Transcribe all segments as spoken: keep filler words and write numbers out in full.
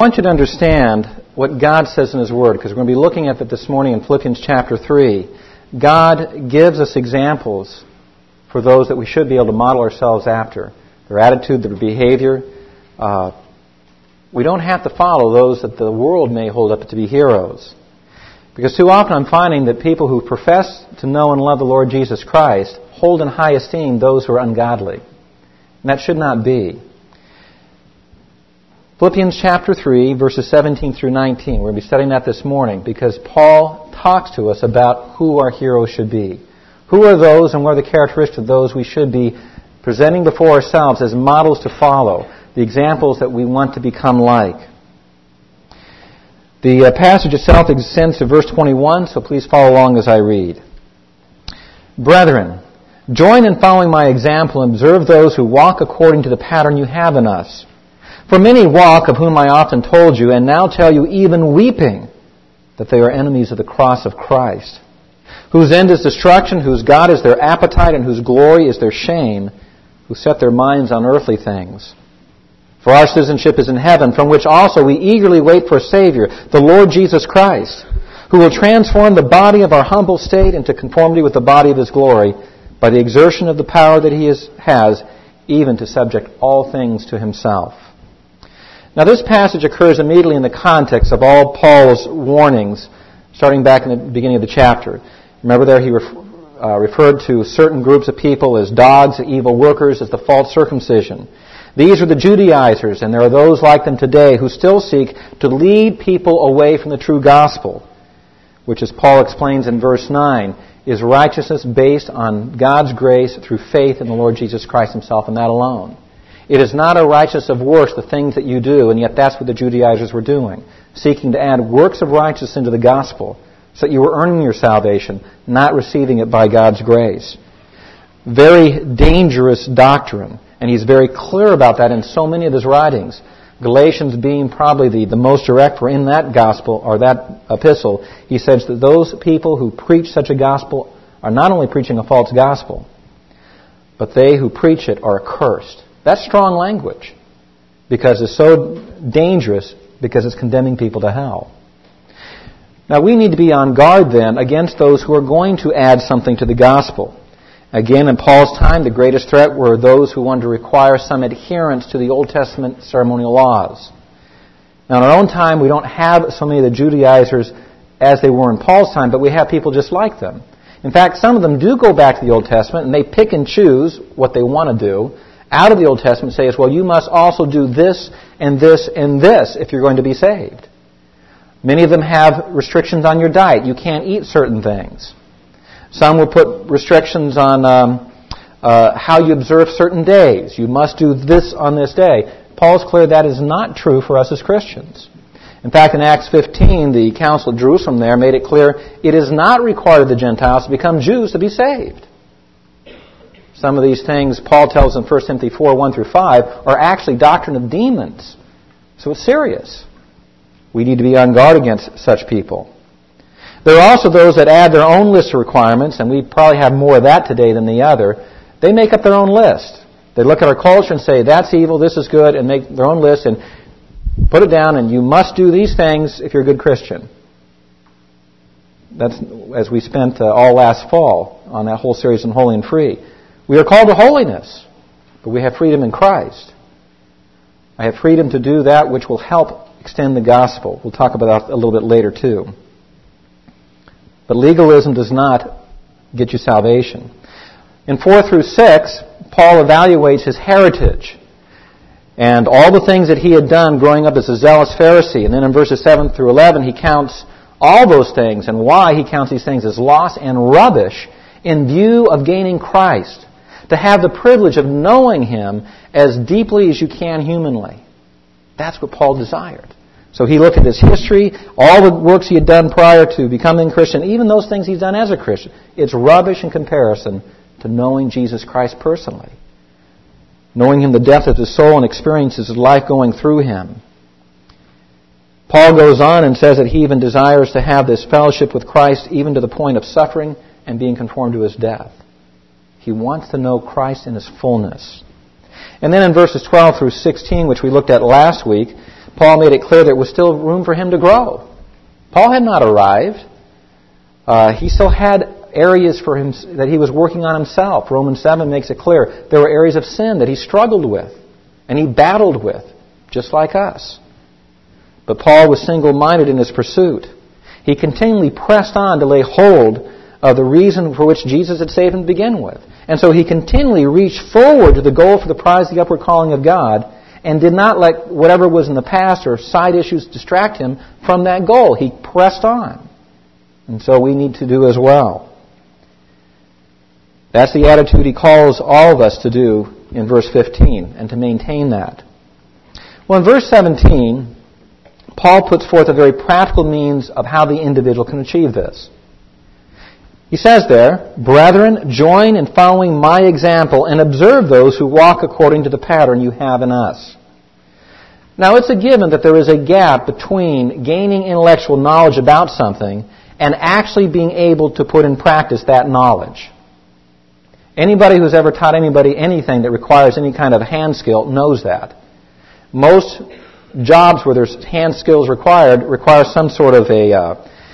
want you to understand what God says in His Word, because we're going to be looking at it this morning in Philippians chapter three. God gives us examples for those that we should be able to model ourselves after. Their attitude, their behavior. Uh, we don't have to follow those that the world may hold up to be heroes. Because too often I'm finding that people who profess to know and love the Lord Jesus Christ hold in high esteem those who are ungodly. And that should not be. Philippians chapter three, verses seventeen through nineteen. We're going to be studying that this morning because Paul talks to us about who our heroes should be. Who are those and what are the characteristics of those we should be presenting before ourselves as models to follow, the examples that we want to become like. The passage itself extends to verse twenty-one, so please follow along as I read. Brethren, join in following my example and observe those who walk according to the pattern you have in us. For many walk, of whom I often told you, and now tell you even weeping, that they are enemies of the cross of Christ, whose end is destruction, whose God is their appetite, and whose glory is their shame, who set their minds on earthly things. For our citizenship is in heaven, from which also we eagerly wait for a Savior, the Lord Jesus Christ, who will transform the body of our humble state into conformity with the body of His glory, by the exertion of the power that He is, has, even to subject all things to Himself. Now this passage occurs immediately in the context of all Paul's warnings, starting back in the beginning of the chapter. Remember there he ref, uh, referred to certain groups of people as dogs, evil workers, as the false circumcision. These are the Judaizers, and there are those like them today who still seek to lead people away from the true gospel, which, as Paul explains in verse nine, is righteousness based on God's grace through faith in the Lord Jesus Christ Himself, and that alone. It is not a righteousness of works, the things that you do, and yet that's what the Judaizers were doing, seeking to add works of righteousness into the gospel, so that you were earning your salvation, not receiving it by God's grace. Very dangerous doctrine. And he's very clear about that in so many of his writings. Galatians being probably the, the most direct, for in that gospel, or that epistle, he says that those people who preach such a gospel are not only preaching a false gospel, but they who preach it are accursed. That's strong language, because it's so dangerous, because it's condemning people to hell. Now we need to be on guard then against those who are going to add something to the gospel. Again, in Paul's time, the greatest threat were those who wanted to require some adherence to the Old Testament ceremonial laws. Now, in our own time, we don't have so many of the Judaizers as they were in Paul's time, but we have people just like them. In fact, some of them do go back to the Old Testament, and they pick and choose what they want to do out of the Old Testament and say, well, you must also do this and this and this if you're going to be saved. Many of them have restrictions on your diet. You can't eat certain things. Some will put restrictions on um, uh, how you observe certain days. You must do this on this day. Paul's clear that is not true for us as Christians. In fact, in Acts fifteen, the Council of Jerusalem there made it clear it is not required of the Gentiles to become Jews to be saved. Some of these things Paul tells in First Timothy four, one through five are actually doctrine of demons. So it's serious. We need to be on guard against such people. There are also those that add their own list of requirements, and we probably have more of that today than the other. They make up their own list. They look at our culture and say, that's evil, this is good, and make their own list and put it down, and you must do these things if you're a good Christian. That's as we spent uh, all last fall on that whole series on Holy and Free. We are called to holiness, but we have freedom in Christ. I have freedom to do that which will help extend the gospel. We'll talk about that a little bit later too. But legalism does not get you salvation. In four through six, Paul evaluates his heritage and all the things that he had done growing up as a zealous Pharisee. And then in verses seven through eleven, he counts all those things and why he counts these things as loss and rubbish in view of gaining Christ. To have the privilege of knowing Him as deeply as you can humanly. That's what Paul desired. So he looked at his history, all the works he had done prior to becoming a Christian, even those things he's done as a Christian. It's rubbish in comparison to knowing Jesus Christ personally. Knowing Him, the depth of his soul, and experiences of life going through Him. Paul goes on and says that he even desires to have this fellowship with Christ even to the point of suffering and being conformed to His death. He wants to know Christ in His fullness. And then in verses twelve through sixteen, which we looked at last week, Paul made it clear there was still room for him to grow. Paul had not arrived. Uh, he still had areas for him that he was working on himself. Romans seven makes it clear there were areas of sin that he struggled with and he battled with, just like us. But Paul was single-minded in his pursuit. He continually pressed on to lay hold of the reason for which Jesus had saved him to begin with. And so he continually reached forward to the goal for the prize of the upward calling of God and did not let whatever was in the past or side issues distract him from that goal. He pressed on. And so we need to do as well. That's the attitude he calls all of us to do in verse fifteen, and to maintain that. Well, in verse seventeen, Paul puts forth a very practical means of how the individual can achieve this. He says there, "Brethren, join in following my example and observe those who walk according to the pattern you have in us." Now, it's a given that there is a gap between gaining intellectual knowledge about something and actually being able to put in practice that knowledge. Anybody who's ever taught anybody anything that requires any kind of hand skill knows that. Most jobs where there's hand skills required require some sort of a uh,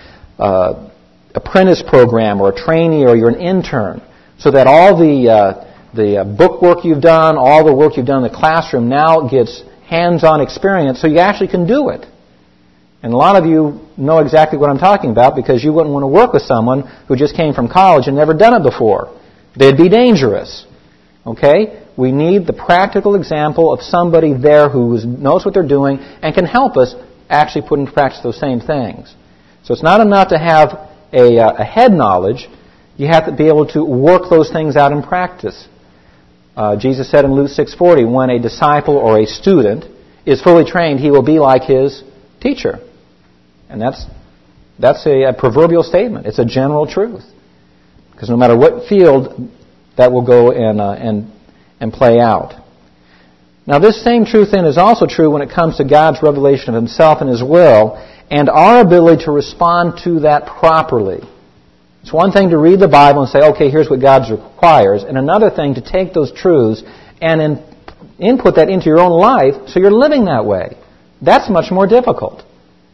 uh, apprentice program or a trainee, or you're an intern, so that all the uh, the uh, book work you've done, all the work you've done in the classroom now gets hands-on experience, so you actually can do it. And a lot of you know exactly what I'm talking about, because you wouldn't want to work with someone who just came from college and never done it before. They'd be dangerous. Okay? We need the practical example of somebody there who knows what they're doing and can help us actually put into practice those same things. So it's not enough to have a, a head knowledge. You have to be able to work those things out in practice. Uh, Jesus said in Luke six forty, when a disciple or a student is fully trained, he will be like his teacher. And that's that's a, a proverbial statement. It's a general truth. Because no matter what field, that will go and uh, and and play out. Now, this same truth then is also true when it comes to God's revelation of Himself and His will, and our ability to respond to that properly. It's one thing to read the Bible and say, okay, here's what God requires, and another thing to take those truths and in, input that into your own life so you're living that way. That's much more difficult.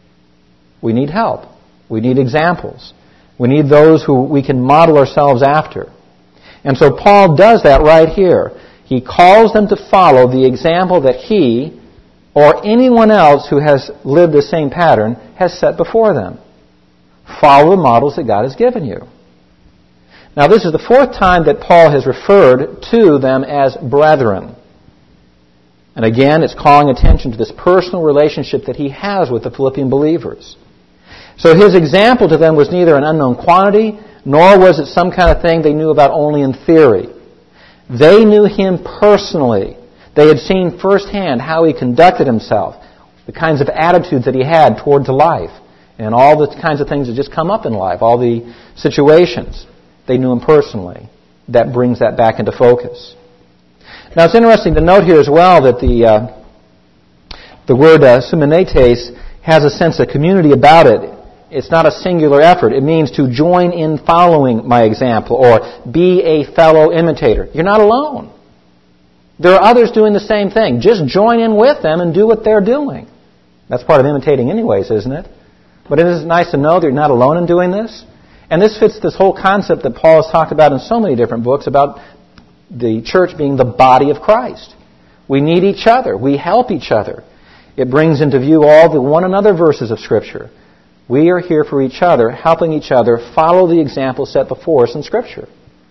We need help. We need examples. We need those who we can model ourselves after. And so Paul does that right here. He calls them to follow the example that he or anyone else who has lived the same pattern has set before them. Follow the models that God has given you. Now, this is the fourth time that Paul has referred to them as brethren. And again, it's calling attention to this personal relationship that he has with the Philippian believers. So his example to them was neither an unknown quantity, nor was it some kind of thing they knew about only in theory. They knew him personally. They had seen firsthand how he conducted himself, the kinds of attitudes that he had towards life, and all the kinds of things that just come up in life, all the situations. They knew him personally. That brings that back into focus. Now, it's interesting to note here as well that the uh, the word uh, sumenetes has a sense of community about it. It's not a singular effort. It means to join in following my example or be a fellow imitator. You're not alone. There are others doing the same thing. Just join in with them and do what they're doing. That's part of imitating anyways, isn't it? But it is nice to know that you're not alone in doing this. And this fits this whole concept that Paul has talked about in so many different books about the church being the body of Christ. We need each other. We help each other. It brings into view all the one another verses of Scripture. We are here for each other, helping each other follow the example set before us in Scripture.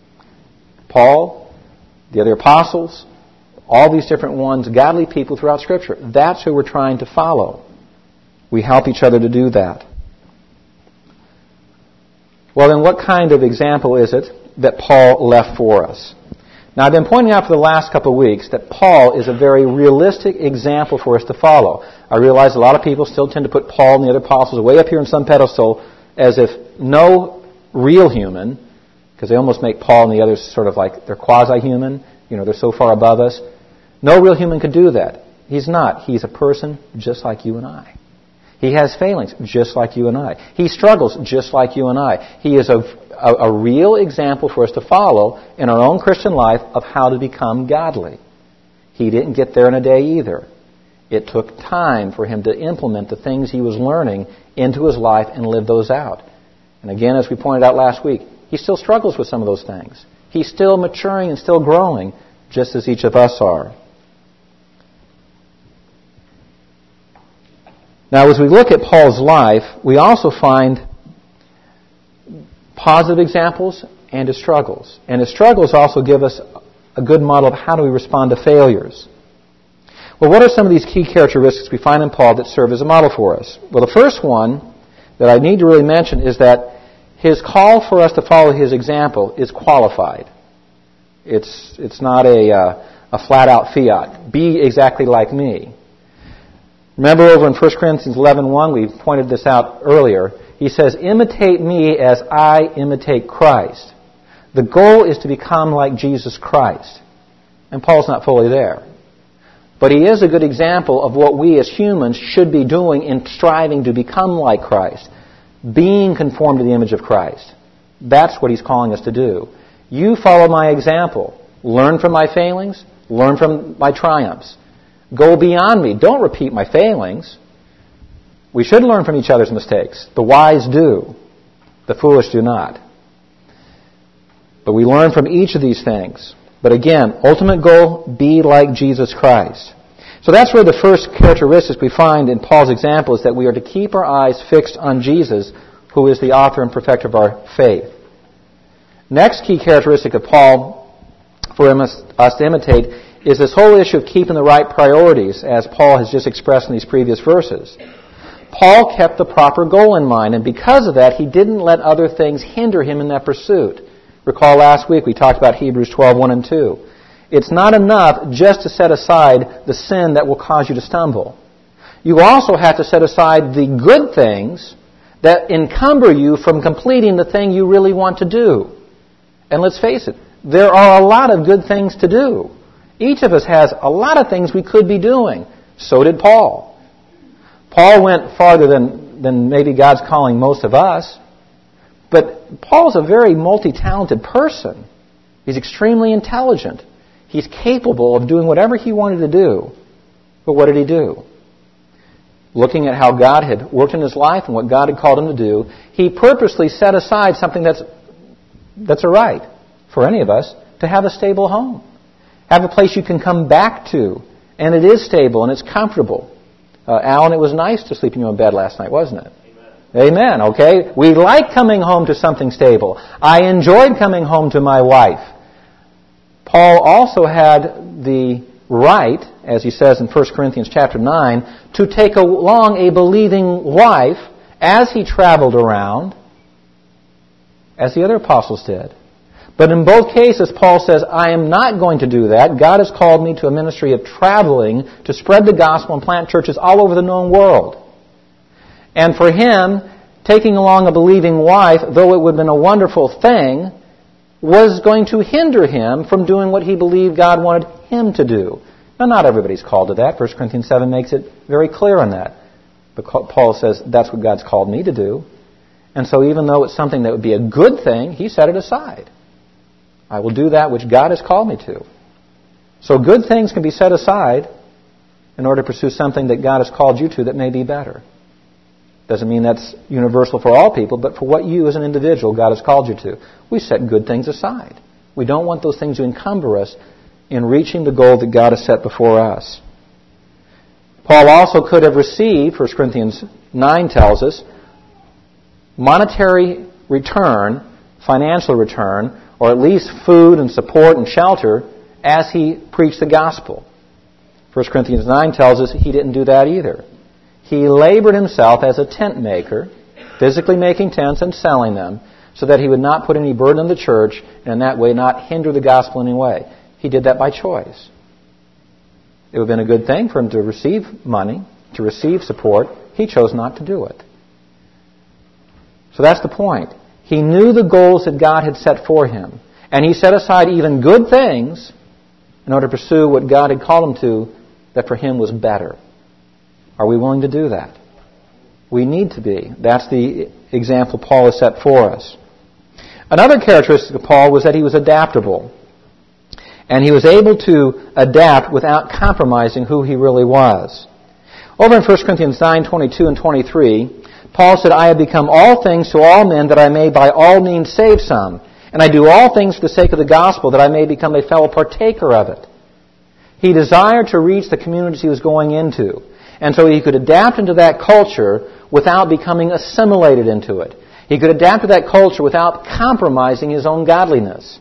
Paul, the other apostles, all these different ones, godly people throughout Scripture. That's who we're trying to follow. We help each other to do that. Well, then what kind of example is it that Paul left for us? Now, I've been pointing out for the last couple of weeks that Paul is a very realistic example for us to follow. I realize a lot of people still tend to put Paul and the other apostles way up here on some pedestal as if no real human, because they almost make Paul and the others sort of like they're quasi-human, you know, they're so far above us. No real human could do that. He's not. He's a person just like you and I. He has failings just like you and I. He struggles just like you and I. He is a, a, a real example for us to follow in our own Christian life of how to become godly. He didn't get there in a day either. It took time for him to implement the things he was learning into his life and live those out. And again, as we pointed out last week, he still struggles with some of those things. He's still maturing and still growing, just as each of us are. Now, as we look at Paul's life, we also find positive examples and his struggles. And his struggles also give us a good model of how do we respond to failures. Well, what are some of these key characteristics we find in Paul that serve as a model for us? Well, the first one that I need to really mention is that his call for us to follow his example is qualified. It's it's not a uh, a flat-out fiat. Be exactly like me. Remember over in First Corinthians eleven one, we pointed this out earlier. He says, imitate me as I imitate Christ. The goal is to become like Jesus Christ. And Paul's not fully there. But he is a good example of what we as humans should be doing in striving to become like Christ. Being conformed to the image of Christ. That's what he's calling us to do. You follow my example. Learn from my failings. Learn from my triumphs. Go beyond me. Don't repeat my failings. We should learn from each other's mistakes. The wise do. The foolish do not. But we learn from each of these things. But again, ultimate goal, be like Jesus Christ. So that's where the first characteristic we find in Paul's example is that we are to keep our eyes fixed on Jesus, who is the author and perfecter of our faith. Next key characteristic of Paul for us to imitate is this whole issue of keeping the right priorities, as Paul has just expressed in these previous verses. Paul kept the proper goal in mind, and because of that, he didn't let other things hinder him in that pursuit. Recall last week we talked about Hebrews twelve one and two. It's not enough just to set aside the sin that will cause you to stumble. You also have to set aside the good things that encumber you from completing the thing you really want to do. And let's face it, there are a lot of good things to do. Each of us has a lot of things we could be doing. So did Paul. Paul went farther than, than maybe God's calling most of us. But Paul's a very multi-talented person. He's extremely intelligent. He's capable of doing whatever he wanted to do. But what did he do? Looking at how God had worked in his life and what God had called him to do, he purposely set aside something that's that's a right for any of us, to have a stable home. Have a place you can come back to. And it is stable and it's comfortable. Uh, Alan, it was nice to sleep in your own bed last night, wasn't it? Amen. Amen, okay? We like coming home to something stable. I enjoyed coming home to my wife. Paul also had the right, as he says in First Corinthians chapter nine, to take along a believing wife as he traveled around, as the other apostles did. But in both cases, Paul says, I am not going to do that. God has called me to a ministry of traveling to spread the gospel and plant churches all over the known world. And for him, taking along a believing wife, though it would have been a wonderful thing, was going to hinder him from doing what he believed God wanted him to do. Now, not everybody's called to that. First Corinthians seven makes it very clear on that. But Paul says, that's what God's called me to do. And so even though it's something that would be a good thing, he set it aside. I will do that which God has called me to. So good things can be set aside in order to pursue something that God has called you to that may be better. Doesn't mean that's universal for all people, but for what you as an individual God has called you to. We set good things aside. We don't want those things to encumber us in reaching the goal that God has set before us. Paul also could have received, First Corinthians nine tells us, monetary return, financial return, or at least food and support and shelter as he preached the gospel. First Corinthians nine tells us he didn't do that either. He labored himself as a tent maker, physically making tents and selling them, so that he would not put any burden on the church and in that way not hinder the gospel in any way. He did that by choice. It would have been a good thing for him to receive money, to receive support. He chose not to do it. So that's the point. He knew the goals that God had set for him. And he set aside even good things in order to pursue what God had called him to that for him was better. Are we willing to do that? We need to be. That's the example Paul has set for us. Another characteristic of Paul was that he was adaptable. And he was able to adapt without compromising who he really was. Over in First Corinthians nine, twenty-two and twenty-three, Paul said, I have become all things to all men that I may by all means save some. And I do all things for the sake of the gospel that I may become a fellow partaker of it. He desired to reach the communities he was going into. And so he could adapt into that culture without becoming assimilated into it. He could adapt to that culture without compromising his own godliness.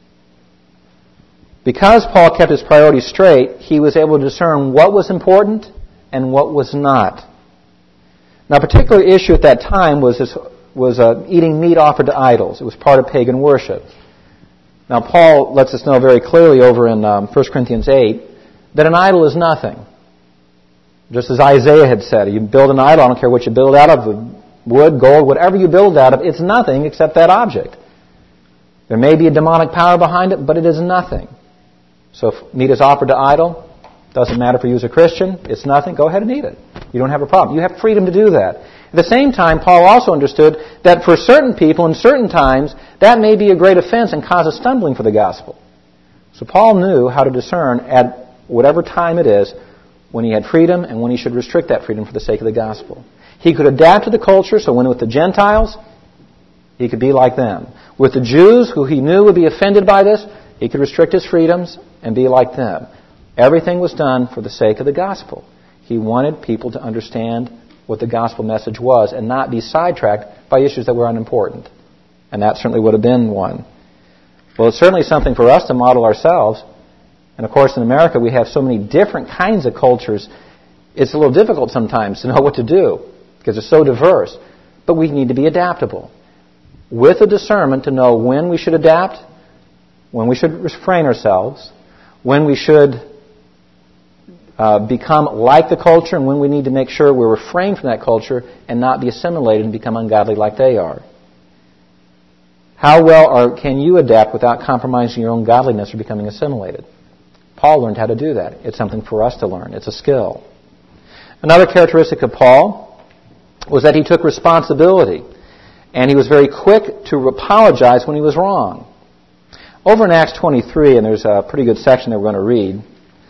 Because Paul kept his priorities straight, he was able to discern what was important and what was not. Now, a particular issue at that time was this, was uh, eating meat offered to idols. It was part of pagan worship. Now, Paul lets us know very clearly over in um, First Corinthians eight that an idol is nothing. Just as Isaiah had said, you build an idol, I don't care what you build out of, wood, gold, whatever you build out of, it's nothing except that object. There may be a demonic power behind it, but it is nothing. So if meat is offered to idol, doesn't matter for you as a Christian, it's nothing, go ahead and eat it. You don't have a problem. You have freedom to do that. At the same time, Paul also understood that for certain people in certain times, that may be a great offense and cause a stumbling for the gospel. So Paul knew how to discern at whatever time it is when he had freedom and when he should restrict that freedom for the sake of the gospel. He could adapt to the culture, so when with the Gentiles, he could be like them. With the Jews, who he knew would be offended by this, he could restrict his freedoms and be like them. Everything was done for the sake of the gospel. He wanted people to understand what the gospel message was and not be sidetracked by issues that were unimportant. And that certainly would have been one. Well, it's certainly something for us to model ourselves. And of course, in America, we have so many different kinds of cultures, it's a little difficult sometimes to know what to do because it's so diverse. But we need to be adaptable with a discernment to know when we should adapt, when we should refrain ourselves, when we should uh, become like the culture, and when we need to make sure we refrain from that culture and not be assimilated and become ungodly like they are. How well are, can you adapt without compromising your own godliness or becoming assimilated? Paul learned how to do that. It's something for us to learn. It's a skill. Another characteristic of Paul was that he took responsibility, and he was very quick to apologize when he was wrong. Over in Acts twenty-three, and there's a pretty good section that we're going to read,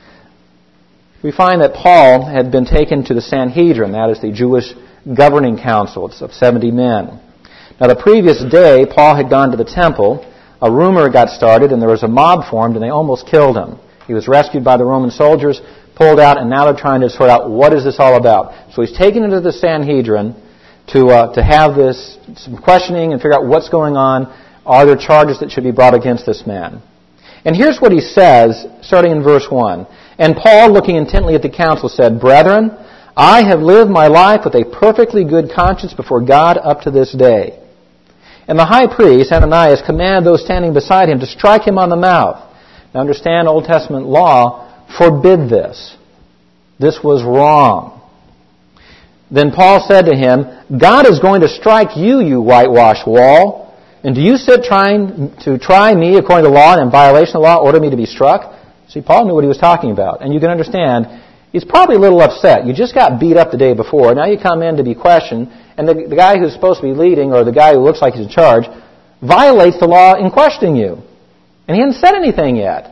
we find that Paul had been taken to the Sanhedrin, that is the Jewish governing council. It's of seventy men. Now, the previous day, Paul had gone to the temple. A rumor got started, and there was a mob formed, and they almost killed him. He was rescued by the Roman soldiers, pulled out, and now they're trying to sort out what is this all about. So he's taken into the Sanhedrin to uh, to have this some questioning and figure out what's going on. Are there charges that should be brought against this man? And here's what he says, starting in verse one. And Paul, looking intently at the council, said, Brethren, I have lived my life with a perfectly good conscience before God up to this day. And the high priest, Ananias, commanded those standing beside him to strike him on the mouth. Now understand, Old Testament law forbid this. This was wrong. Then Paul said to him, God is going to strike you, you whitewashed wall. And do you sit trying to try me according to law and in violation of the law, order me to be struck? See, Paul knew what he was talking about. And you can understand, he's probably a little upset. You just got beat up the day before. Now you come in to be questioned, and the, the guy who's supposed to be leading, or the guy who looks like he's in charge, violates the law in questioning you. And he hadn't said anything yet.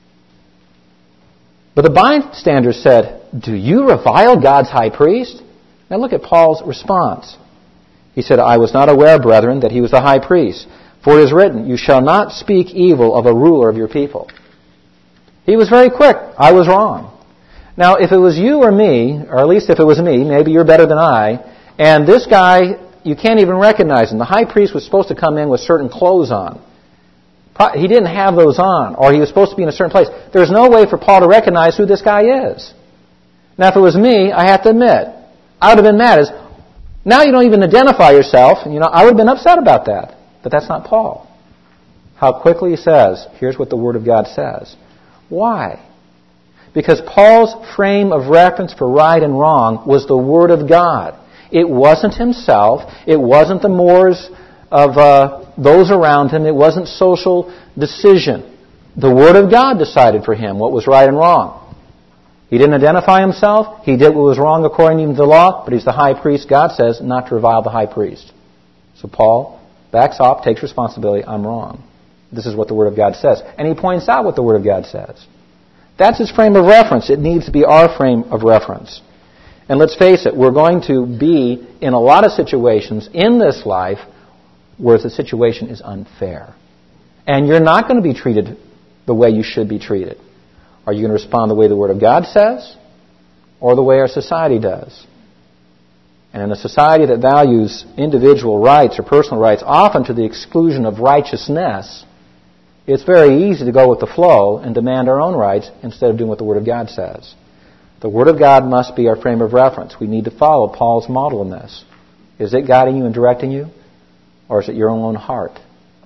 But the bystanders said, Do you revile God's high priest? Now look at Paul's response. He said, I was not aware, brethren, that he was the high priest. For it is written, You shall not speak evil of a ruler of your people. He was very quick. I was wrong. Now, if it was you or me, or at least if it was me, maybe you're better than I, and this guy, you can't even recognize him. The high priest was supposed to come in with certain clothes on. He didn't have those on, or he was supposed to be in a certain place. There's no way for Paul to recognize who this guy is. Now, if it was me, I have to admit, I would have been mad. As, now you don't even identify yourself. You know, I would have been upset about that. But that's not Paul. How quickly he says, here's what the Word of God says. Why? Because Paul's frame of reference for right and wrong was the Word of God. It wasn't himself. It wasn't the mores of uh, those around him. It wasn't social decision. The Word of God decided for him what was right and wrong. He didn't identify himself. He did what was wrong according to the law, but he's the high priest. God says not to revile the high priest. So Paul backs off, takes responsibility. I'm wrong. This is what the Word of God says. And he points out what the Word of God says. That's his frame of reference. It needs to be our frame of reference. And let's face it, we're going to be in a lot of situations in this life where the situation is unfair. And you're not going to be treated the way you should be treated. Are you going to respond the way the Word of God says or the way our society does? And in a society that values individual rights or personal rights, often to the exclusion of righteousness, it's very easy to go with the flow and demand our own rights instead of doing what the Word of God says. The Word of God must be our frame of reference. We need to follow Paul's model in this. Is it guiding you and directing you? Or is it your own heart?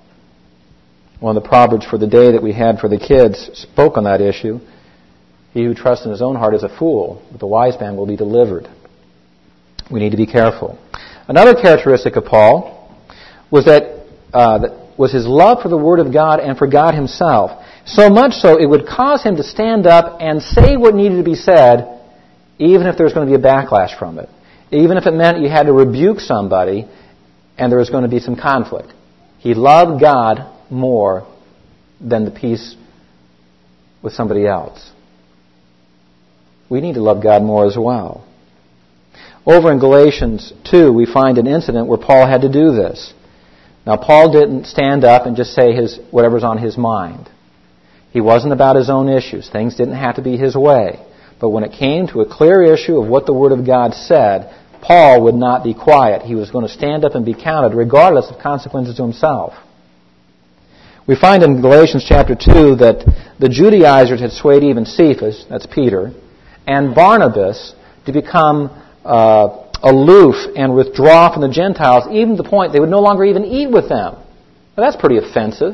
One of the Proverbs for the day that we had for the kids spoke on that issue. He who trusts in his own heart is a fool, but the wise man will be delivered. We need to be careful. Another characteristic of Paul was that, uh, that was his love for the Word of God and for God Himself. So much so, it would cause him to stand up and say what needed to be said, even if there was going to be a backlash from it. Even if it meant you had to rebuke somebody and there was going to be some conflict. He loved God more than the peace with somebody else. We need to love God more as well. Over in Galatians two, we find an incident where Paul had to do this. Now, Paul didn't stand up and just say his whatever's on his mind. He wasn't about his own issues. Things didn't have to be his way. But when it came to a clear issue of what the Word of God said, Paul would not be quiet. He was going to stand up and be counted regardless of consequences to himself. We find in Galatians chapter two that the Judaizers had swayed even Cephas, that's Peter, and Barnabas to become uh, aloof and withdraw from the Gentiles, even to the point they would no longer even eat with them. Now, that's pretty offensive.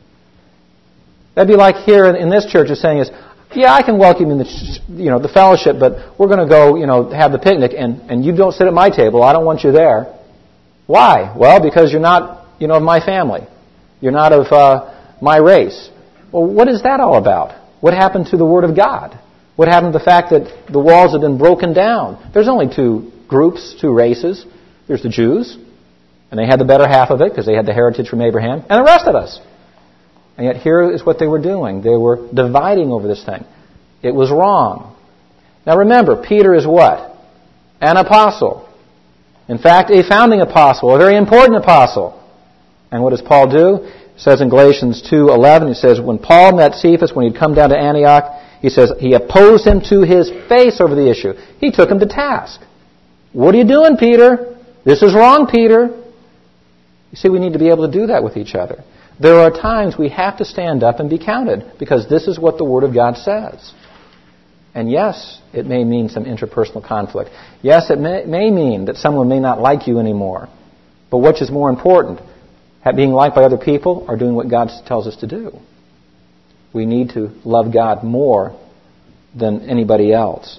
That'd be like here in this church is saying is, yeah, I can welcome you in the, you know, the fellowship, but we're going to go, you know, have the picnic, and, and you don't sit at my table. I don't want you there. Why? Well, because you're not, you know, of my family. You're not of uh, my race. Well, what is that all about? What happened to the Word of God? What happened to the fact that the walls have been broken down? There's only two groups, two races. There's the Jews, and they had the better half of it because they had the heritage from Abraham, and the rest of us. And yet here is what they were doing. They were dividing over this thing. It was wrong. Now remember, Peter is what? An apostle. In fact, a founding apostle, a very important apostle. And what does Paul do? It says in Galatians two eleven, he says, when Paul met Cephas, when he'd come down to Antioch, he says, he opposed him to his face over the issue. He took him to task. What are you doing, Peter? This is wrong, Peter. You see, we need to be able to do that with each other. There are times we have to stand up and be counted because this is what the Word of God says. And yes, it may mean some interpersonal conflict. Yes, it may, may mean that someone may not like you anymore. But which is more important? Being liked by other people or doing what God tells us to do? We need to love God more than anybody else.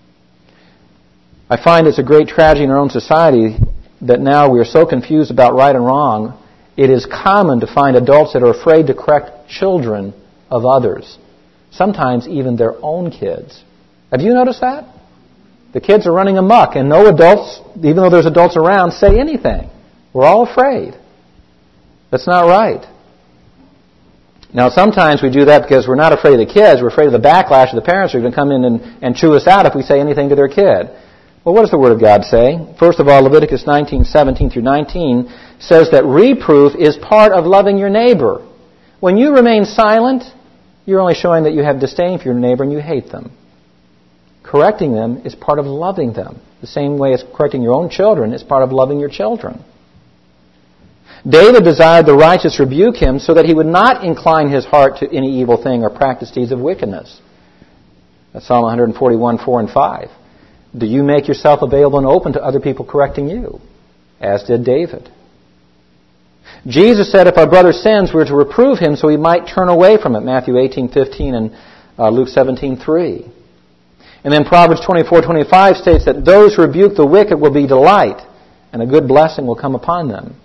I find it's a great tragedy in our own society that now we are so confused about right and wrong. It is common to find adults that are afraid to correct children of others. Sometimes even their own kids. Have you noticed that? The kids are running amok and no adults, even though there's adults around, say anything. We're all afraid. That's not right. Now sometimes we do that because we're not afraid of the kids, we're afraid of the backlash of the parents who are going to come in and, and chew us out if we say anything to their kid. Well, what does the Word of God say? First of all, Leviticus nineteen seventeen through nineteen says that reproof is part of loving your neighbor. When you remain silent, you're only showing that you have disdain for your neighbor and you hate them. Correcting them is part of loving them. The same way as correcting your own children is part of loving your children. David desired the righteous rebuke him so that he would not incline his heart to any evil thing or practice deeds of wickedness. That's Psalm one forty-one, four and five. Do you make yourself available and open to other people correcting you? As did David. Jesus said if our brother sins, we're to reprove him so he might turn away from it. Matthew eighteen fifteen and uh, Luke seventeen three. And then Proverbs twenty-four twenty-five states that those who rebuke the wicked will be delight, and a good blessing will come upon them.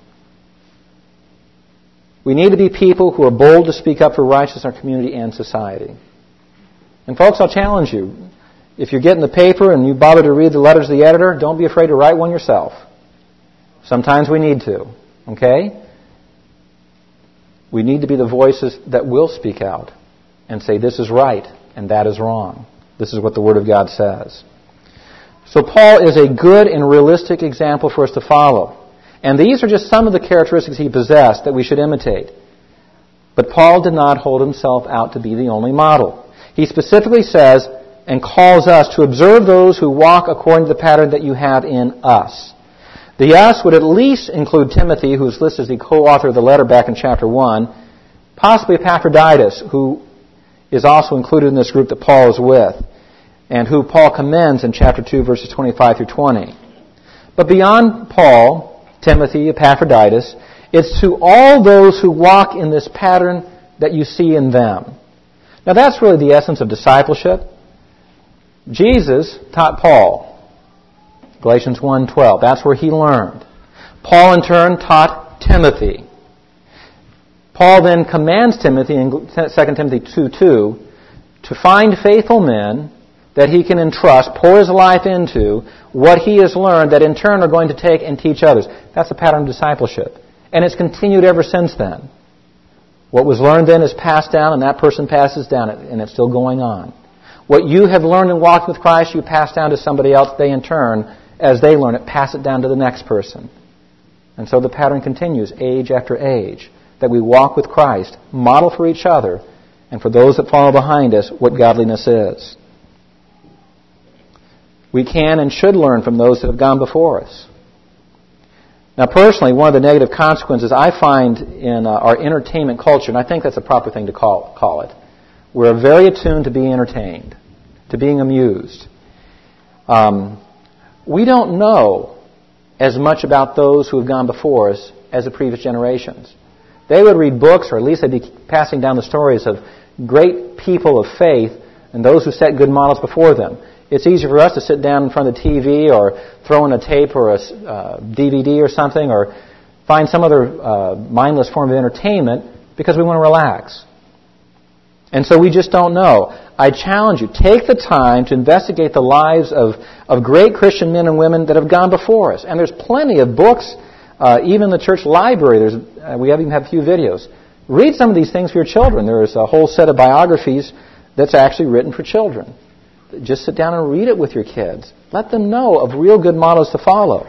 We need to be people who are bold to speak up for righteousness in our community and society. And folks, I'll challenge you. If you're getting the paper and you bother to read the letters of the editor, don't be afraid to write one yourself. Sometimes we need to. Okay? We need to be the voices that will speak out and say this is right and that is wrong. This is what the Word of God says. So Paul is a good and realistic example for us to follow. And these are just some of the characteristics he possessed that we should imitate. But Paul did not hold himself out to be the only model. He specifically says and calls us to observe those who walk according to the pattern that you have in us. The us would at least include Timothy, who is listed as the co-author of the letter back in chapter one, possibly Epaphroditus, who is also included in this group that Paul is with, and who Paul commends in chapter two, verses twenty-five through twenty. But beyond Paul, Timothy, Epaphroditus, it's to all those who walk in this pattern that you see in them. Now that's really the essence of discipleship. Jesus taught Paul. Galatians one twelve. That's where he learned. Paul in turn taught Timothy. Paul then commands Timothy in Second Timothy two two to find faithful men that he can entrust, pour his life into, what he has learned that in turn are going to take and teach others. That's the pattern of discipleship. And it's continued ever since then. What was learned then is passed down, and that person passes down, and it's still going on. What you have learned and walked with Christ, you pass down to somebody else. They in turn, as they learn it, pass it down to the next person. And so the pattern continues age after age, that we walk with Christ, model for each other, and for those that follow behind us, what godliness is. We can and should learn from those that have gone before us. Now, personally, one of the negative consequences I find in uh, our entertainment culture, and I think that's a proper thing to call, call it, we're very attuned to being entertained, to being amused. Um, we don't know as much about those who have gone before us as the previous generations. They would read books, or at least they'd be passing down the stories of great people of faith and those who set good models before them. It's easier for us to sit down in front of the T V or throw in a tape or a uh, D V D or something or find some other uh, mindless form of entertainment because we want to relax. And so we just don't know. I challenge you, take the time to investigate the lives of, of great Christian men and women that have gone before us. And there's plenty of books, uh, even in the church library. There's, uh, we even have a few videos. Read some of these things for your children. There's a whole set of biographies that's actually written for children. Just sit down and read it with your kids. Let them know of real good models to follow.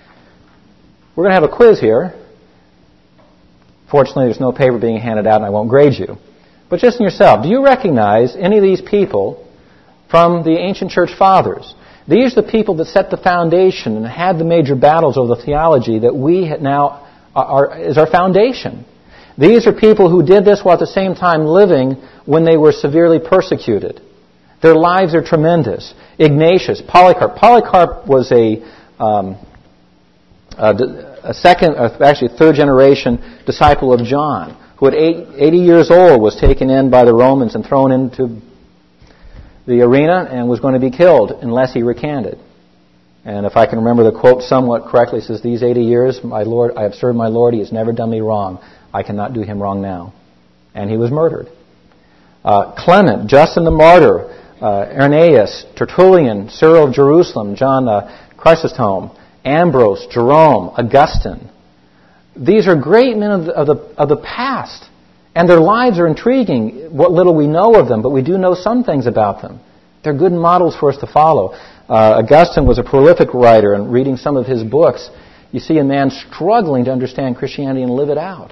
We're going to have a quiz here. Fortunately, there's no paper being handed out and I won't grade you. But just in yourself, do you recognize any of these people from the ancient church fathers? These are the people that set the foundation and had the major battles over the theology that we now are, is our foundation. These are people who did this while at the same time living when they were severely persecuted. Their lives are tremendous. Ignatius, Polycarp. Polycarp was a, um, a, a second, actually third generation disciple of John, who at eighty years old was taken in by the Romans and thrown into the arena and was going to be killed unless he recanted. And if I can remember the quote somewhat correctly, it says, "These eighty years, my Lord, I have served my Lord. He has never done me wrong. I cannot do him wrong now." And he was murdered. Uh, Clement, Justin the Martyr, Uh, Irenaeus, Tertullian, Cyril of Jerusalem, John uh, Chrysostom, Ambrose, Jerome, Augustine. These are great men of the, of, the, of the past. And their lives are intriguing, what little we know of them, but we do know some things about them. They're good models for us to follow. Uh, Augustine was a prolific writer, and reading some of his books, you see a man struggling to understand Christianity and live it out.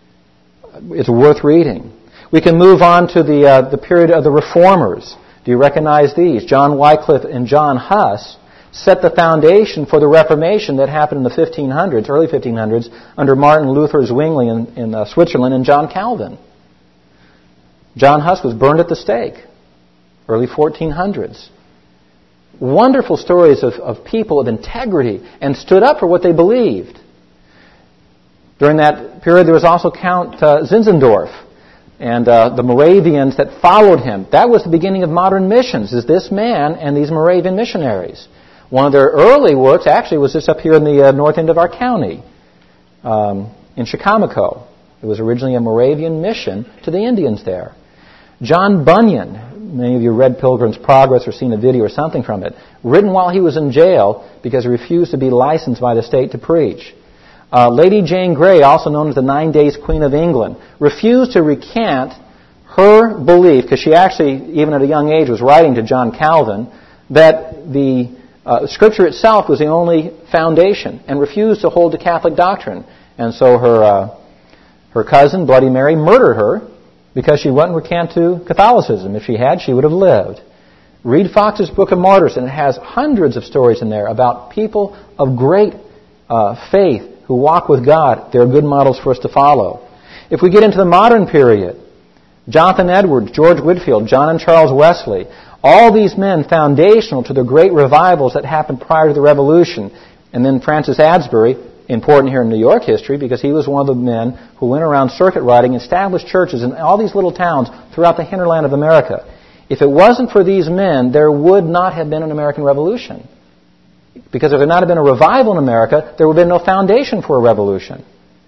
It's worth reading. We can move on to the, uh, the period of the Reformers. Do you recognize these? John Wycliffe and John Huss set the foundation for the Reformation that happened in the fifteen hundreds, early fifteen hundreds, under Martin Luther Zwingli in, in uh, Switzerland and John Calvin. John Huss was burned at the stake, early fourteen hundreds. Wonderful stories of, of people of integrity and stood up for what they believed. During that period, there was also Count uh, Zinzendorf. And uh, the Moravians that followed him. That was the beginning of modern missions, is this man and these Moravian missionaries. One of their early works actually was just up here in the uh, north end of our county, um, in Chicomico. It was originally a Moravian mission to the Indians there. John Bunyan, many of you read Pilgrim's Progress or seen a video or something from it, written while he was in jail because he refused to be licensed by the state to preach. Uh, Lady Jane Grey, also known as the Nine Days Queen of England, refused to recant her belief, because she actually, even at a young age, was writing to John Calvin, that the Uh, Scripture itself was the only foundation and refused to hold to Catholic doctrine. And so her uh, her cousin, Bloody Mary, murdered her because she wouldn't recant to Catholicism. If she had, she would have lived. Read Fox's Book of Martyrs, and it has hundreds of stories in there about people of great uh, faith who walk with God. They're good models for us to follow. If we get into the modern period, Jonathan Edwards, George Whitefield, John and Charles Wesley, all these men foundational to the great revivals that happened prior to the Revolution. And then Francis Asbury, important here in New York history because he was one of the men who went around circuit riding and established churches in all these little towns throughout the hinterland of America. If it wasn't for these men, there would not have been an American Revolution. Because if there not have been a revival in America, there would have been no foundation for a revolution.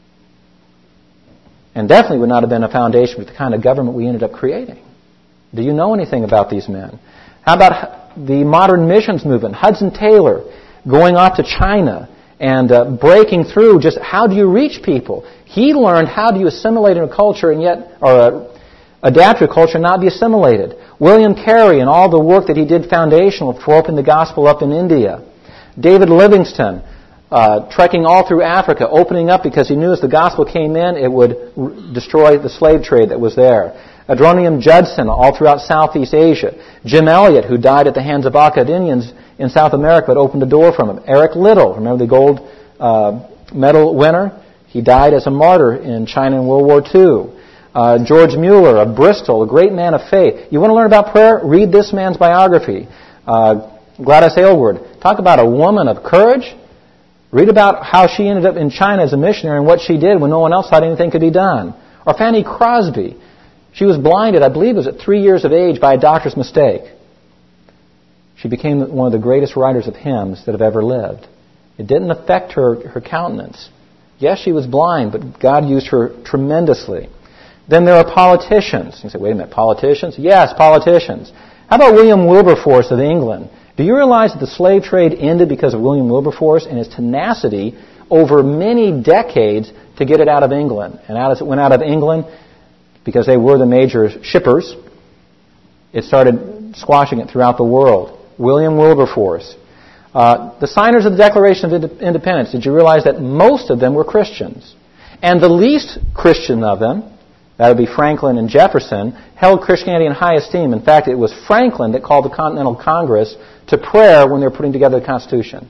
And definitely would not have been a foundation for the kind of government we ended up creating. Do you know anything about these men? How about the modern missions movement? Hudson Taylor going off to China and uh, breaking through just how do you reach people? He learned how do you assimilate in a culture and yet, or uh, adapt to a culture and not be assimilated. William Carey and all the work that he did foundational for opening the gospel up in India. David Livingstone, uh, trekking all through Africa, opening up because he knew as the gospel came in, it would r- destroy the slave trade that was there. Adoniram Judson all throughout Southeast Asia. Jim Elliot, who died at the hands of Acadians in South America, but opened the door from him. Eric Liddell, remember the gold uh, medal winner? He died as a martyr in China in World War Two. Uh, George Mueller of Bristol, a great man of faith. You want to learn about prayer? Read this man's biography. Uh, Gladys Aylward. Talk about a woman of courage. Read about how she ended up in China as a missionary and what she did when no one else thought anything could be done. Or Fanny Crosby. She was blinded, I believe it was at three years of age, by a doctor's mistake. She became one of the greatest writers of hymns that have ever lived. It didn't affect her, her countenance. Yes, she was blind, but God used her tremendously. Then there are politicians. You say, wait a minute, politicians? Yes, politicians. How about William Wilberforce of England? Do you realize that the slave trade ended because of William Wilberforce and his tenacity over many decades to get it out of England? And as it went out of England, because they were the major shippers, it started squashing it throughout the world. William Wilberforce. Uh, the signers of the Declaration of Independence, did you realize that most of them were Christians? And the least Christian of them, that would be Franklin and Jefferson, held Christianity in high esteem. In fact, it was Franklin that called the Continental Congress to prayer when they were putting together the Constitution.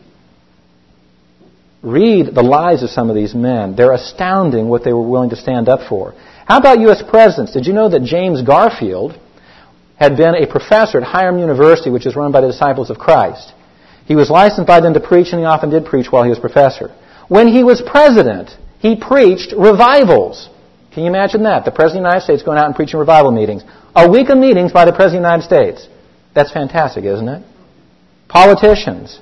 Read the lives of some of these men. They're astounding what they were willing to stand up for. How about U S presidents? Did you know that James Garfield had been a professor at Hiram University, which is run by the Disciples of Christ? He was licensed by them to preach, and he often did preach while he was professor. When he was president, he preached revivals. Can you imagine that? The President of the United States going out and preaching revival meetings. A week of meetings by the President of the United States. That's fantastic, isn't it? Politicians.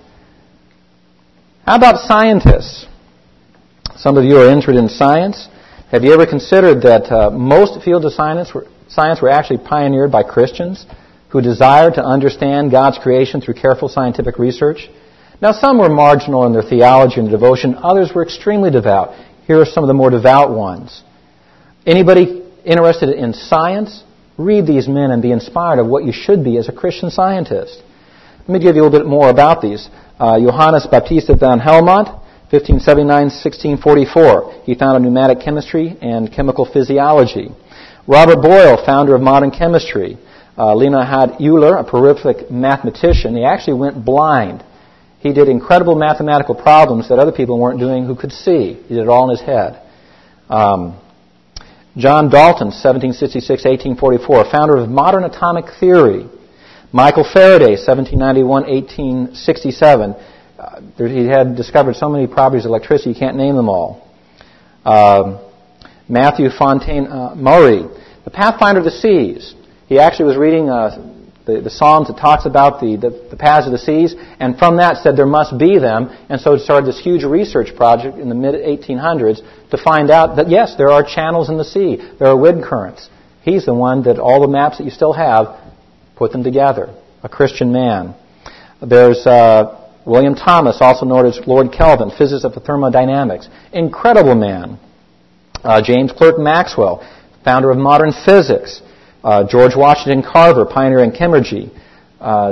How about scientists? Some of you are interested in science. Have you ever considered that uh, most fields of science were, science were actually pioneered by Christians who desired to understand God's creation through careful scientific research? Now, some were marginal in their theology and devotion. Others were extremely devout. Here are some of the more devout ones. Anybody interested in science? Read these men and be inspired of what you should be as a Christian scientist. Let me give you a little bit more about these. Uh, Johannes Baptista van Helmont, fifteen seventy-nine to sixteen forty-four. He founded pneumatic chemistry and chemical physiology. Robert Boyle, founder of modern chemistry. Uh, Leonhard Euler, a prolific mathematician. He actually went blind. He did incredible mathematical problems that other people weren't doing who could see. He did it all in his head. Um, John Dalton, seventeen sixty-six to eighteen forty-four, founder of modern atomic theory. Michael Faraday, seventeen ninety-one to eighteen sixty-seven. Uh, he had discovered so many properties of electricity, you can't name them all. Uh, Matthew Fontaine uh, Maury, the Pathfinder of the Seas. He actually was reading uh, the, the Psalms that talks about the, the, the paths of the seas, and from that said there must be them, and so it started this huge research project in the mid eighteen hundreds to find out that, yes, there are channels in the sea, there are wind currents. He's the one that all the maps that you still have, put them together. A Christian man. There's uh, William Thomas, also known as Lord Kelvin, physicist of thermodynamics. Incredible man. Uh, James Clerk Maxwell, founder of modern physics. Uh, George Washington Carver, pioneer in chemistry. Uh,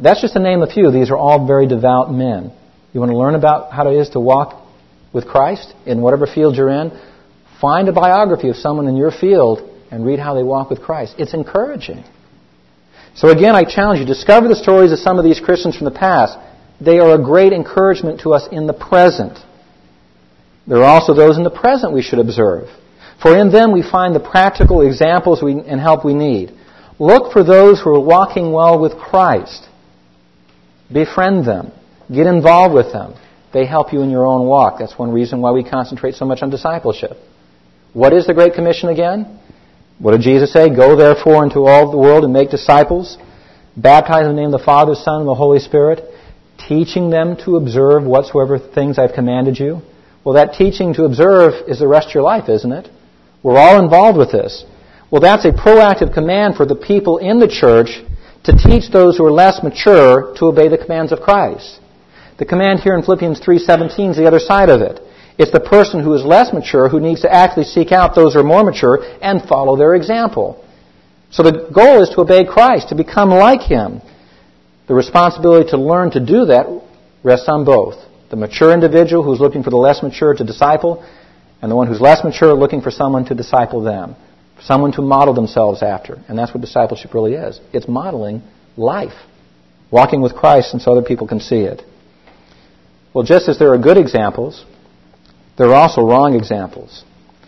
that's just to name a few. These are all very devout men. You want to learn about how it is to walk with Christ in whatever field you're in? Find a biography of someone in your field and read how they walk with Christ. It's encouraging. So again, I challenge you, discover the stories of some of these Christians from the past. They are a great encouragement to us in the present. There are also those in the present we should observe. For in them we find the practical examples we, and help we need. Look for those who are walking well with Christ. Befriend them. Get involved with them. They help you in your own walk. That's one reason why we concentrate so much on discipleship. What is the Great Commission again? What did Jesus say? Go therefore into all the world and make disciples, baptize in the name of the Father, Son, and the Holy Spirit, teaching them to observe whatsoever things I've commanded you. Well, that teaching to observe is the rest of your life, isn't it? We're all involved with this. Well, that's a proactive command for the people in the church to teach those who are less mature to obey the commands of Christ. The command here in Philippians three seventeen is the other side of it. It's the person who is less mature who needs to actually seek out those who are more mature and follow their example. So the goal is to obey Christ, to become like Him. The responsibility to learn to do that rests on both. The mature individual who's looking for the less mature to disciple, and the one who's less mature looking for someone to disciple them, someone to model themselves after. And that's what discipleship really is. It's modeling life, walking with Christ and so other people can see it. Well, just as there are good examples, there are also wrong examples.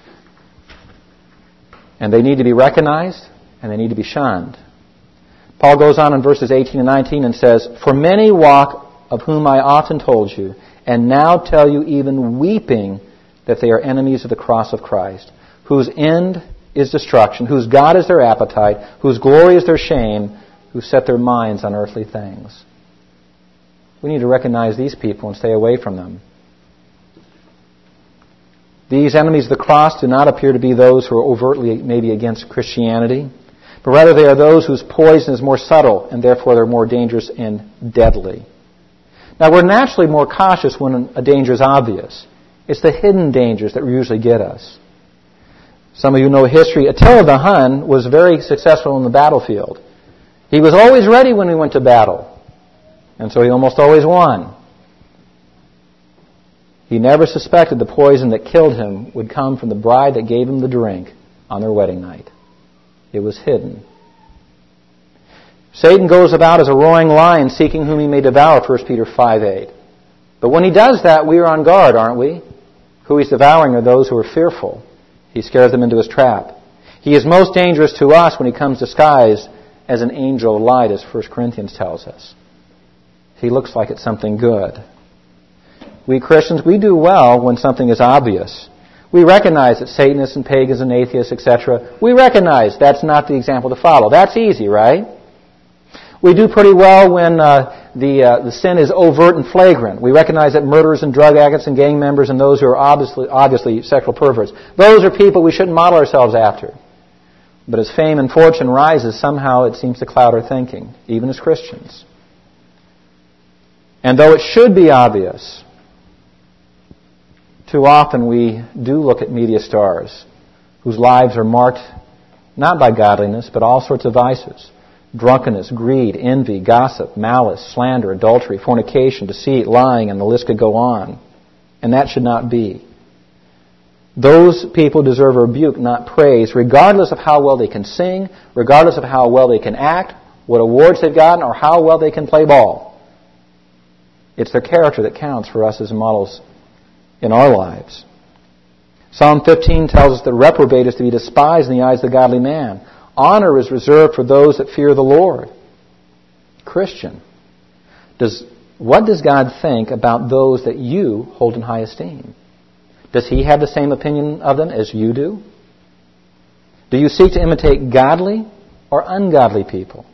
And they need to be recognized and they need to be shunned. Paul goes on in verses eighteen and nineteen and says, For many walk, of whom I often told you, and now tell you even weeping, that they are enemies of the cross of Christ, whose end is destruction, whose God is their appetite, whose glory is their shame, who set their minds on earthly things. We need to recognize these people and stay away from them. These enemies of the cross do not appear to be those who are overtly maybe against Christianity, but rather they are those whose poison is more subtle and therefore they're more dangerous and deadly. Now we're naturally more cautious when a danger is obvious. It's the hidden dangers that usually get us. Some of you know history. Attila the Hun was very successful in the battlefield. He was always ready when we went to battle. And so he almost always won. He never suspected the poison that killed him would come from the bride that gave him the drink on their wedding night. It was hidden. Satan goes about as a roaring lion seeking whom he may devour, First Peter five eight. But when he does that, we are on guard, aren't we? Who he's devouring are those who are fearful. He scares them into his trap. He is most dangerous to us when he comes disguised as an angel of light, as First Corinthians tells us. He looks like it's something good. We Christians, we do well when something is obvious. We recognize that Satanists and pagans and atheists, et cetera, we recognize that's not the example to follow. That's easy, right? We do pretty well when uh, the uh, the sin is overt and flagrant. We recognize that murderers and drug addicts and gang members and those who are obviously obviously sexual perverts, those are people we shouldn't model ourselves after. But as fame and fortune rises, somehow it seems to cloud our thinking, even as Christians. And though it should be obvious, too often we do look at media stars whose lives are marked not by godliness, but all sorts of vices. Drunkenness, greed, envy, gossip, malice, slander, adultery, fornication, deceit, lying, and the list could go on. And that should not be. Those people deserve rebuke, not praise, regardless of how well they can sing, regardless of how well they can act, what awards they've gotten, or how well they can play ball. It's their character that counts for us as models in our lives. Psalm fifteen tells us that reprobate is to be despised in the eyes of the godly man. Honor is reserved for those that fear the Lord. Christian, does what does God think about those that you hold in high esteem? Does He have the same opinion of them as you do? Do you seek to imitate godly or ungodly people?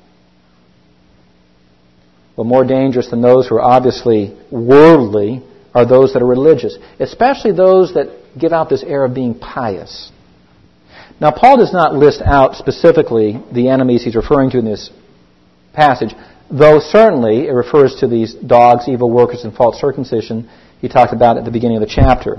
Well, more dangerous than those who are obviously worldly are those that are religious, especially those that give out this air of being pious. Now, Paul does not list out specifically the enemies he's referring to in this passage, though certainly it refers to these dogs, evil workers, and false circumcision he talked about at the beginning of the chapter.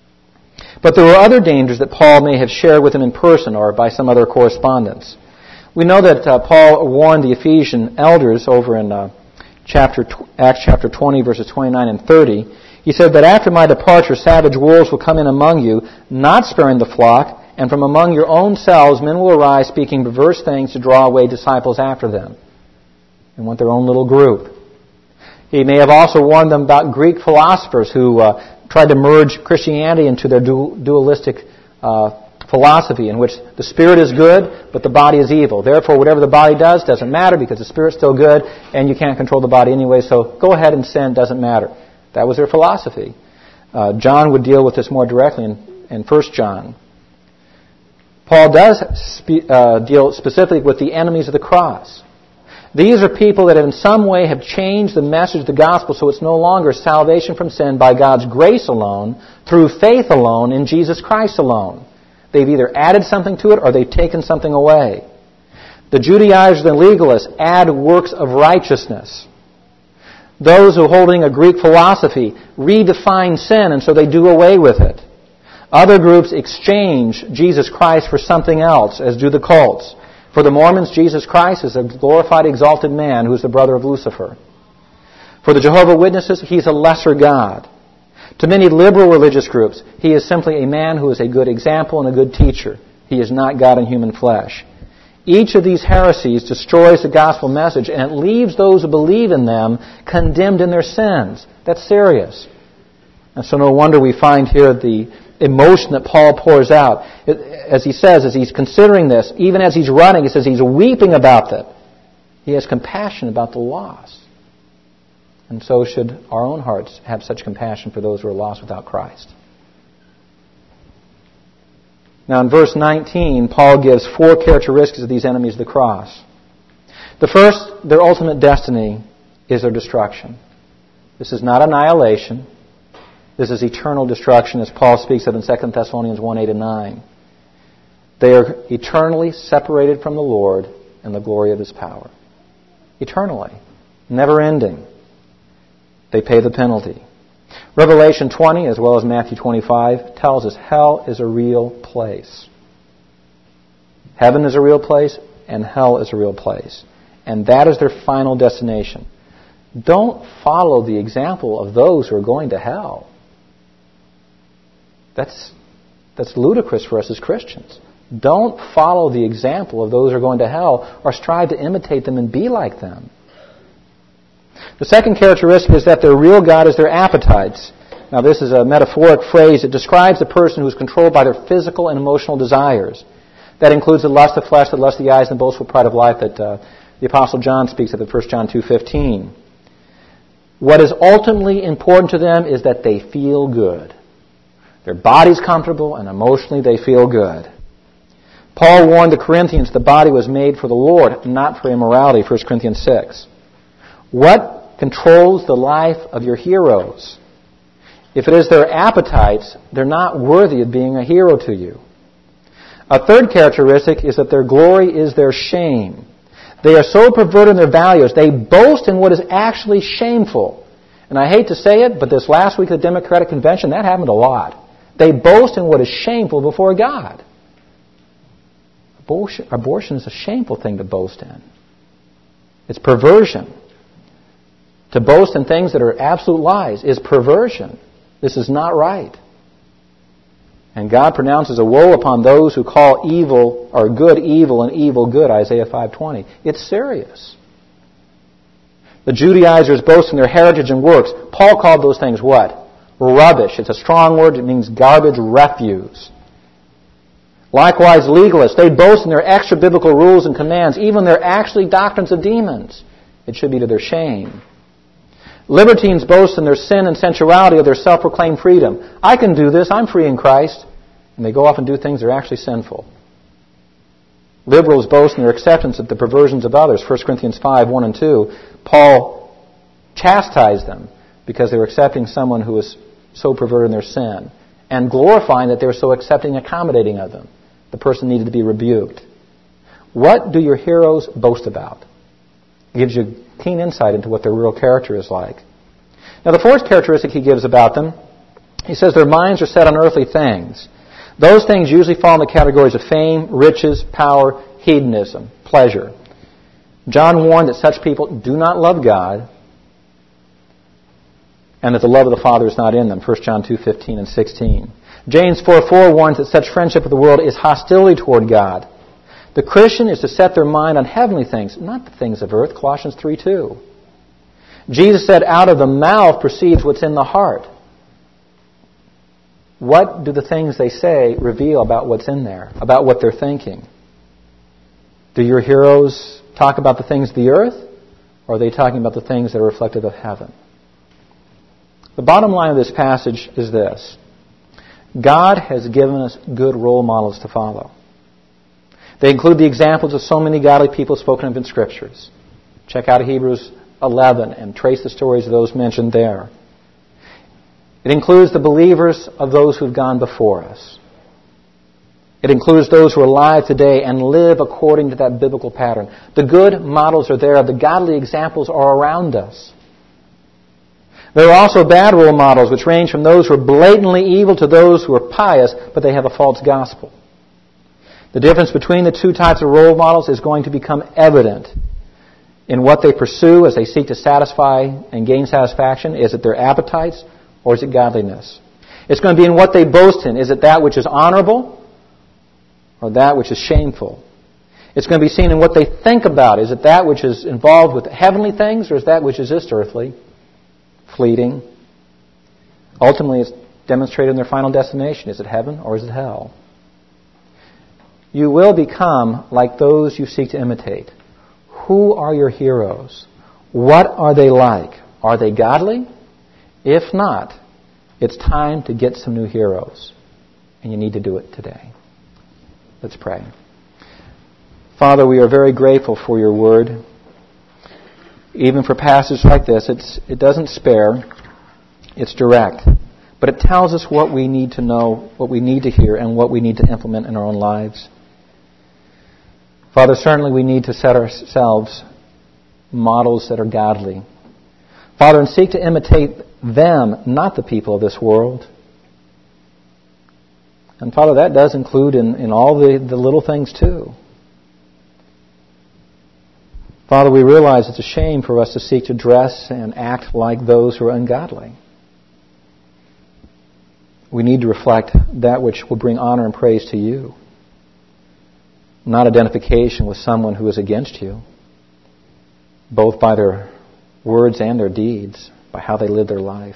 But there were other dangers that Paul may have shared with him in person or by some other correspondence. We know that uh, Paul warned the Ephesian elders over in uh, chapter Acts chapter twenty, verses twenty-nine and thirty. He said that after my departure, savage wolves will come in among you, not sparing the flock, and from among your own selves men will arise speaking perverse things to draw away disciples after them. They want their own little group. He may have also warned them about Greek philosophers who uh, tried to merge Christianity into their dualistic uh, philosophy in which the spirit is good, but the body is evil. Therefore, whatever the body does doesn't matter because the spirit's still good, and you can't control the body anyway, so go ahead and sin, doesn't matter. That was their philosophy. Uh, John would deal with this more directly in, in First John. Paul does spe- uh, deal specifically with the enemies of the cross. These are people that in some way have changed the message of the gospel so it's no longer salvation from sin by God's grace alone, through faith alone, in Jesus Christ alone. They've either added something to it or they've taken something away. The Judaizers and legalists add works of righteousness. Those who, holding a Greek philosophy, redefine sin and so they do away with it. Other groups exchange Jesus Christ for something else, as do the cults. For the Mormons, Jesus Christ is a glorified, exalted man who is the brother of Lucifer. For the Jehovah's Witnesses, he's a lesser God. To many liberal religious groups, he is simply a man who is a good example and a good teacher. He is not God in human flesh. Each of these heresies destroys the gospel message and it leaves those who believe in them condemned in their sins. That's serious. And so no wonder we find here the emotion that Paul pours out. As he says, as he's considering this, even as he's running, he says he's weeping about that. He has compassion about the lost. And so should our own hearts have such compassion for those who are lost without Christ. Now in verse nineteen, Paul gives four characteristics of these enemies of the cross. The first, their ultimate destiny is their destruction. This is not annihilation. This is eternal destruction, as Paul speaks of in Second Thessalonians one, eight and nine. They are eternally separated from the Lord and the glory of His power. Eternally. Never ending. They pay the penalty. Revelation twenty, as well as Matthew twenty-five, tells us hell is a real place. Heaven is a real place, and hell is a real place. And that is their final destination. Don't follow the example of those who are going to hell. That's, that's ludicrous for us as Christians. Don't follow the example of those who are going to hell or strive to imitate them and be like them. The second characteristic is that their real God is their appetites. Now this is a metaphoric phrase that describes the person who is controlled by their physical and emotional desires. That includes the lust of the flesh, the lust of the eyes, and the boastful pride of life that uh, the Apostle John speaks of in First John two fifteen. What is ultimately important to them is that they feel good. Their body's comfortable and emotionally they feel good. Paul warned the Corinthians the body was made for the Lord, not for immorality, First Corinthians six. What controls the life of your heroes? If it is their appetites, they're not worthy of being a hero to you. A third characteristic is that their glory is their shame. They are so perverted in their values, they boast in what is actually shameful. And I hate to say it, but this last week at the Democratic Convention, that happened a lot. They boast in what is shameful before God. Abortion, abortion is a shameful thing to boast in. It's perversion. To boast in things that are absolute lies is perversion. This is not right. And God pronounces a woe upon those who call evil or good evil and evil good, Isaiah five twenty. It's serious. The Judaizers boast in their heritage and works. Paul called those things what? Rubbish. It's a strong word. It means garbage, refuse. Likewise, legalists, they boast in their extra-biblical rules and commands, even their actually doctrines of demons. It should be to their shame. Libertines boast in their sin and sensuality of their self-proclaimed freedom. I can do this. I'm free in Christ. And they go off and do things that are actually sinful. Liberals boast in their acceptance of the perversions of others. First Corinthians five, one and two. Paul chastised them because they were accepting someone who was so perverted in their sin and glorifying that they were so accepting and accommodating of them. The person needed to be rebuked. What do your heroes boast about? It gives you keen insight into what their real character is like. Now the fourth characteristic he gives about them, he says their minds are set on earthly things. Those things usually fall in the categories of fame, riches, power, hedonism. pleasure. John warned that such people do not love God and that the love of the Father is not in them, First John two fifteen and sixteen. James four four warns that such friendship with the world is hostility toward God. The Christian is to set their mind on heavenly things, not the things of earth, Colossians three two. Jesus said, out of the mouth proceeds what's in the heart. What do the things they say reveal about what's in there, about what they're thinking? Do your heroes talk about the things of the earth, or are they talking about the things that are reflective of heaven? The bottom line of this passage is this. God has given us good role models to follow. They include the examples of so many godly people spoken of in Scriptures. Check out Hebrews eleven and trace the stories of those mentioned there. It includes the believers of those who've gone before us. It includes those who are alive today and live according to that biblical pattern. The good models are there. The godly examples are around us. There are also bad role models, which range from those who are blatantly evil to those who are pious, but they have a false gospel. The difference between the two types of role models is going to become evident in what they pursue as they seek to satisfy and gain satisfaction. Is it their appetites, or is it godliness? It's going to be in what they boast in. Is it that which is honorable, or that which is shameful? It's going to be seen in what they think about. Is it that which is involved with heavenly things, or is that which is just earthly, fleeting? Ultimately, it's demonstrated in their final destination. Is it heaven, or is it hell? You will become like those you seek to imitate. Who are your heroes? What are they like? Are they godly? If not, it's time to get some new heroes. And you need to do it today. Let's pray. Father, we are very grateful for your word. Even for passages like this, it's, it doesn't spare. It's direct. But it tells us what we need to know, what we need to hear, and what we need to implement in our own lives. Father, certainly we need to set ourselves models that are godly. Father, and seek to imitate them, not the people of this world. And Father, that does include in, in all the, the little things too. Father, we realize it's a shame for us to seek to dress and act like those who are ungodly. We need to reflect that which will bring honor and praise to you, not identification with someone who is against you, both by their words and their deeds, by how they live their life.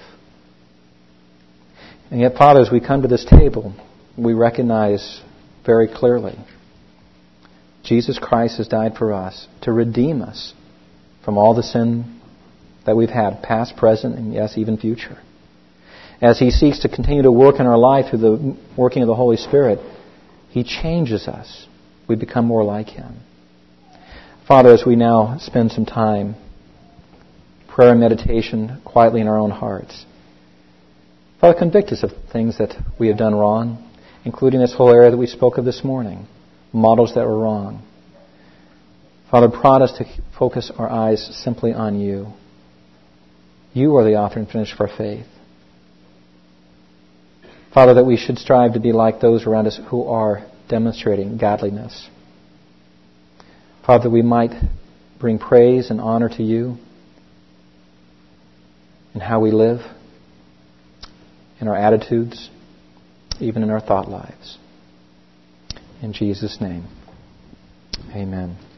And yet, Father, as we come to this table, we recognize very clearly Jesus Christ has died for us to redeem us from all the sin that we've had, past, present, and yes, even future. As He seeks to continue to work in our life through the working of the Holy Spirit, He changes us. We become more like Him. Father, as we now spend some time, prayer and meditation quietly in our own hearts, Father, convict us of things that we have done wrong, including this whole area that we spoke of this morning, models that were wrong. Father, prod us to focus our eyes simply on you. You are the author and finisher of our faith. Father, that we should strive to be like those around us who are demonstrating godliness. Father, that we might bring praise and honor to you in how we live, in our attitudes, even in our thought lives. In Jesus' name, amen.